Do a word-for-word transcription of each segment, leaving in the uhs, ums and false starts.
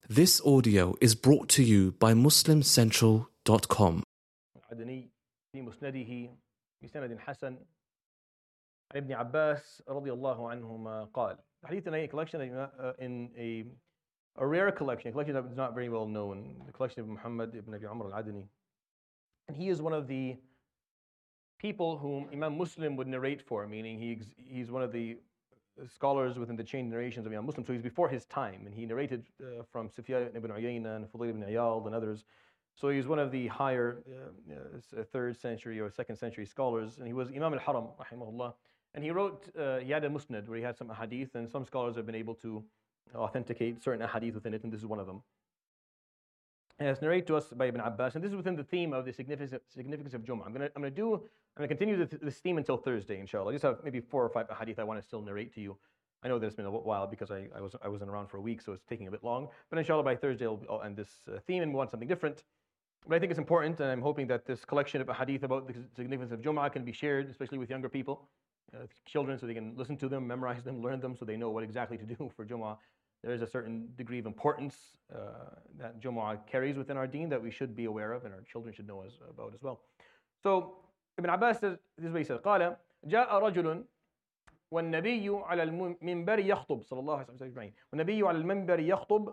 This audio is brought to you by muslim central dot com. العدني في مسنده بسند حسن عن ابن عباس رضي الله عنهما قال. The hadith in a collection uh, in a, a rare collection, a collection that is not very well known, the collection of Muhammad ibn Abi Amr al-Adani. And he is one of the people whom Imam Muslim would narrate for, meaning he, he's one of the scholars within the chain narrations of Imam Muslim, so he's before his time, and he narrated uh, from Sufyan ibn Uyayna and Fudayl ibn Iyad and others. So he's one of the higher uh, uh, third century or second century scholars, and he was Imam al-Haram, rahimahullah. And he wrote uh, Yad al-Musnad, where he had some hadith, and some scholars have been able to authenticate certain hadith within it, and this is one of them. And it's narrated to us by Ibn Abbas, and this is within the theme of the significance, significance of Jum'ah. I'm going to I'm going to do, I'm going to continue this, this theme until Thursday, inshallah. I just have maybe four or five hadith I want to still narrate to you. I know that it's been a while because I, I, was, I wasn't around for a week, so it's taking a bit long. But inshallah, by Thursday, I'll, I'll end this uh, theme and we want something different. But I think it's important, and I'm hoping that this collection of hadith about the significance of Jum'ah can be shared, especially with younger people, uh, children, so they can listen to them, memorize them, learn them, so they know what exactly to do for Jum'ah. There is a certain degree of importance uh, that Jumu'ah carries within our deen that we should be aware of and our children should know as, about as well. So Ibn Abbas says, this is what he said, قال جاء رجل والنبي على المنبر يخطب صلى الله عليه وسلم والنبي على المنبر يخطب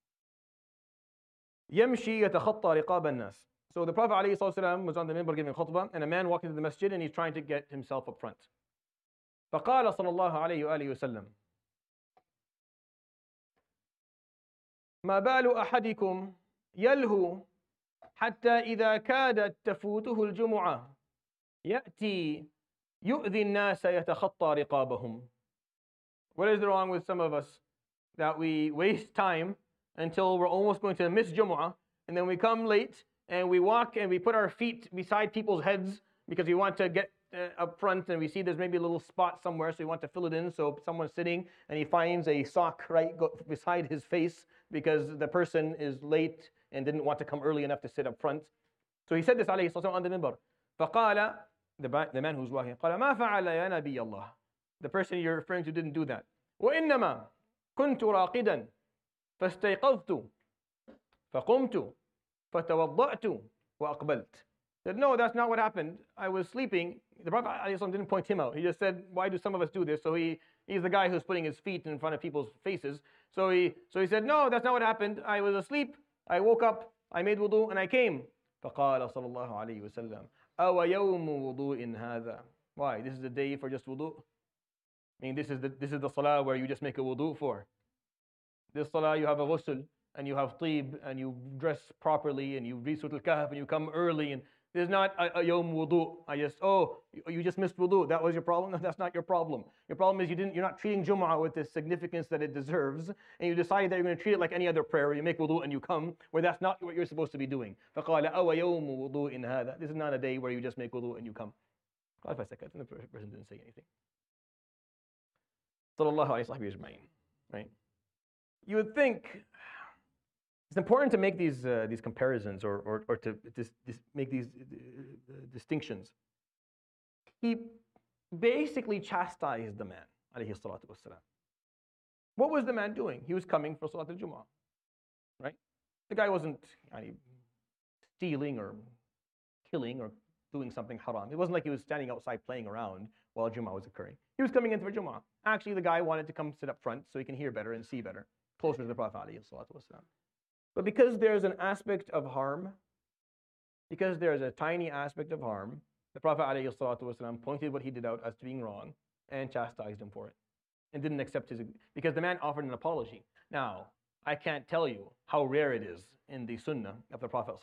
يمشي يتخطى رقاب الناس. So the Prophet ﷺ was on the minbar giving khutbah, and a man walked into the masjid and he's trying to get himself up front. فقال صلى الله عليه وآله وسلم ما بال أحدكم يلهو حتى إذا كادت تفوته الجمعة يأتي يؤذي الناس يتخطى رقابهم. What is wrong with some of us that we waste time until we're almost going to miss Jumu'ah, and then we come late and we walk and we put our feet beside people's heads because we want to get Uh, up front, and we see there's maybe a little spot somewhere, so we want to fill it in. So someone's sitting and he finds a sock right go beside his face because the person is late and didn't want to come early enough to sit up front. So he said this alayhi salatu on the minbar. فقال, the, the man who's walking, قال ما فعل يا نبي الله. The person you're referring to didn't do that. وإنما كنت راقدا فاستيقظت فقمت فتوضأت وأقبلت. Said, no, that's not what happened. I was sleeping. The Prophet ﷺ didn't point him out. He just said, why do some of us do this? So he, he's the guy who's putting his feet in front of people's faces. So he, so he said, no, that's not what happened. I was asleep. I woke up. I made wudu and I came. فقال صلى الله عليه وسلم أو يوم وضوء هذا. Why? This is the day for just wudu? I mean, this is the, this is the salah where you just make a wudu for. This salah, you have a ghusl and you have tib and you dress properly and you read Surah Al-Kahf and you come early, and there's not a, a yawm wudu. I just, oh, you just missed wudu. That was your problem? No, that's not your problem. Your problem is you didn't, you're not treating Jumu'ah with the significance that it deserves, and you decide that you're going to treat it like any other prayer, where you make wudu and you come, where that's not what you're supposed to be doing. فَقَالَ أَوَ يَوْمُ وُضُوءٍ هَذَا. This is not a day where you just make wudu and you come. Five seconds, and the person didn't say anything. Sallallahu alayhi wa sallam, right? You would think it's important to make these uh, these comparisons, or or, or to dis, dis, make these uh, distinctions. He basically chastised the man, alayhi salatu wassalam. What was the man doing? He was coming for Salat al-Jumu'ah, right? The guy wasn't I mean, stealing or killing or doing something haram. It wasn't like he was standing outside playing around while Jumu'ah was occurring. He was coming in for Jumu'ah. Actually, the guy wanted to come sit up front so he can hear better and see better, closer to the Prophet alayhi salatu wassalam. But because there's an aspect of harm, because there's a tiny aspect of harm, the Prophet ﷺ pointed what he did out as being wrong and chastised him for it, and didn't accept his, because the man offered an apology. Now, I can't tell you how rare it is in the sunnah of the Prophet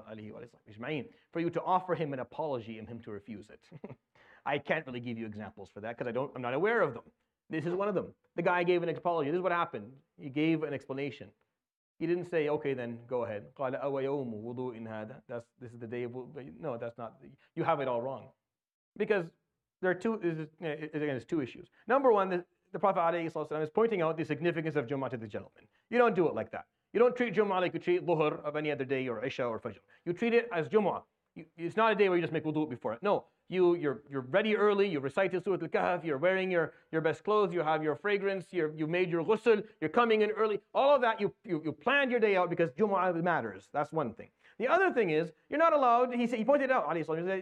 ﷺ for you to offer him an apology and him to refuse it. I can't really give you examples for that because I don't, I'm not aware of them. This is one of them. The guy gave an apology. This is what happened. He gave an explanation. He didn't say, okay, then go ahead. قال أو يوم وضوء هذا. That's this is the day of wudu. No, that's not. You have it all wrong, because there are two. Again, there's two issues. Number one, the, the Prophet ﷺ is pointing out the significance of Jumu'ah to the gentleman. You don't do it like that. You don't treat Jumu'ah like you treat Dhuhr of any other day, or Isha or Fajr. You treat it as Jumu'ah. You, it's not a day where you just make wudu before it. No, You, you're, you're ready early, you recited Surah Al-Kahf, you're wearing your, your best clothes, you have your fragrance, you're, you made your ghusl, you're coming in early. All of that, you, you, you planned your day out because Jumu'ah matters. That's one thing. The other thing is, you're not allowed, he, said, he pointed out,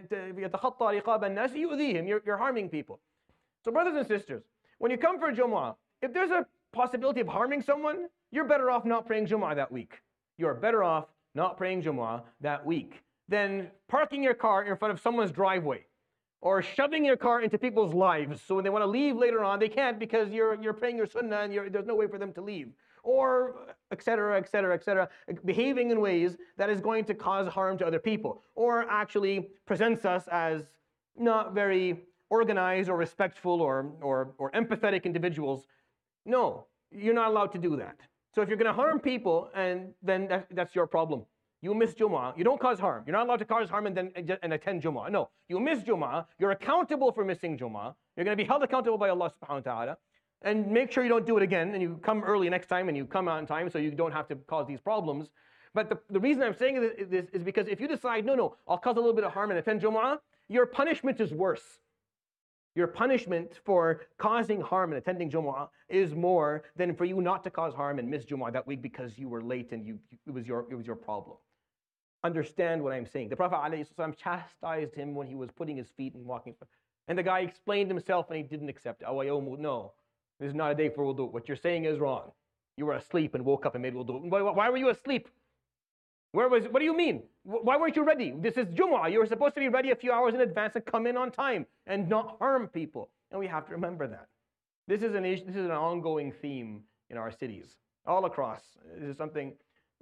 you're, you're harming people. So brothers and sisters, when you come for Jumu'ah, if there's a possibility of harming someone, you're better off not praying Jumu'ah that week. You're better off not praying Jumu'ah that week than parking your car in front of someone's driveway or shoving your car into people's lives. So when they want to leave later on, they can't because you're, you're praying your sunnah and you're, there's no way for them to leave. Or et cetera, et cetera, et cetera, behaving in ways that is going to cause harm to other people, or actually presents us as not very organized or respectful or, or, or empathetic individuals. No, you're not allowed to do that. So if you're going to harm people, and then that, that's your problem. You miss Jumu'ah. You don't cause harm. You're not allowed to cause harm and then and attend Jumu'ah. No, you miss Jumu'ah. You're accountable for missing Jumu'ah. You're going to be held accountable by Allah subhanahu wa ta'ala. And make sure you don't do it again, and you come early next time, and you come on time so you don't have to cause these problems. But the, the reason I'm saying this, this is because if you decide, no, no, I'll cause a little bit of harm and attend Jumu'ah, your punishment is worse. Your punishment for causing harm and attending Jumu'ah is more than for you not to cause harm and miss Jumu'ah that week because you were late and you, it, was your, it was your problem. Understand what I'm saying. The Prophet ﷺ chastised him when he was putting his feet and walking. And the guy explained himself and he didn't accept it. No, this is not a day for wudu. What you're saying is wrong. You were asleep and woke up and made wudu. Why, why were you asleep? Where was, what do you mean? Why weren't you ready? This is Jumu'ah. You were supposed to be ready a few hours in advance and come in on time and not harm people. And we have to remember that. This is an issue, this is an ongoing theme in our cities, all across. This is something,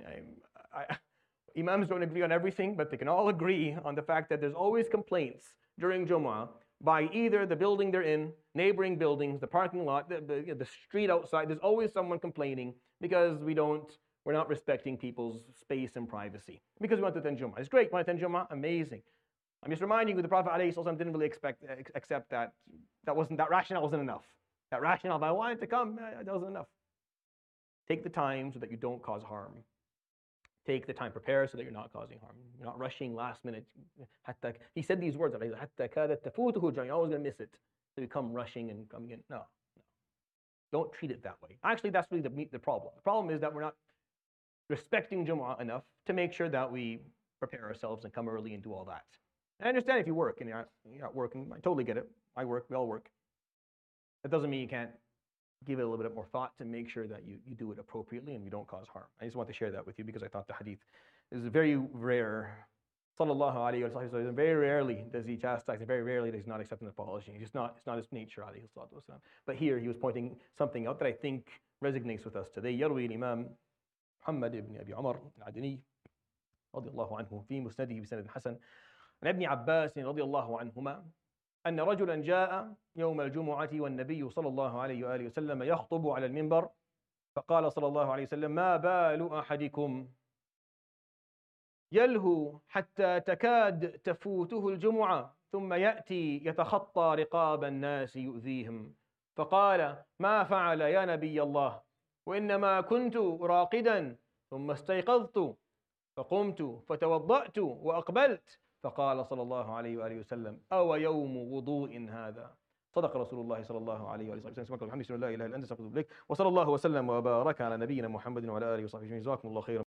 I, I, Imams don't agree on everything, but they can all agree on the fact that there's always complaints during Jumu'ah by either the building they're in, neighboring buildings, the parking lot, the, the, the street outside. There's always someone complaining because we don't, we're not respecting people's space and privacy. Because we want to attend Jumu'ah. It's great, want to attend Jumu'ah? Amazing. I'm just reminding you, the Prophet ﷺ didn't really expect, accept that. That wasn't, that rationale wasn't enough. That rationale, if I wanted to come, that wasn't enough. Take the time so that you don't cause harm. Take the time, prepare so that you're not causing harm. You're not rushing last minute. He said these words, you're always going to miss it. So you come rushing and coming in. No, no. Don't treat it that way. Actually, that's really the, the problem. The problem is that we're not respecting Jumu'ah enough to make sure that we prepare ourselves and come early and do all that. And I understand if you work and you're not, you're not working. I totally get it. I work, we all work. That doesn't mean you can't give it a little bit more thought to make sure that you, you do it appropriately and you don't cause harm. I just want to share that with you because I thought the hadith is very rare. Sallallahu alayhi wa sallam, very rarely does he chastise, and very rarely does he not accept an apology. It's not, it's not his nature, alayhi salatu wa sallam. But here he was pointing something out that I think resonates with us today. يروي الإمام محمد بن أبي عمر العدني رضي الله عنه في مسنده بسند حسن عن ابن عباس رضي الله عنهما أن رجلا جاء يوم الجمعة والنبي صلى الله عليه وآله وسلم يخطب على المنبر فقال صلى الله عليه وسلم ما بال أحدكم يلهو حتى تكاد تفوته الجمعة ثم يأتي يتخطى رقاب الناس يؤذيهم فقال ما فعل يا نبي الله وإنما كنت راقدا ثم استيقظت فقمت فتوضأت وأقبلت فقال صلى الله عليه وآله وسلم أو يوم وضوء هذا صدق رسول الله صلى الله عليه وآله وسلم الحمد لله لا إله إلا أنت أستغفرك وصلى الله وسلم وبارك على نبينا محمد وعلى آله وصحبه أجمعين جزاكم الله خيرا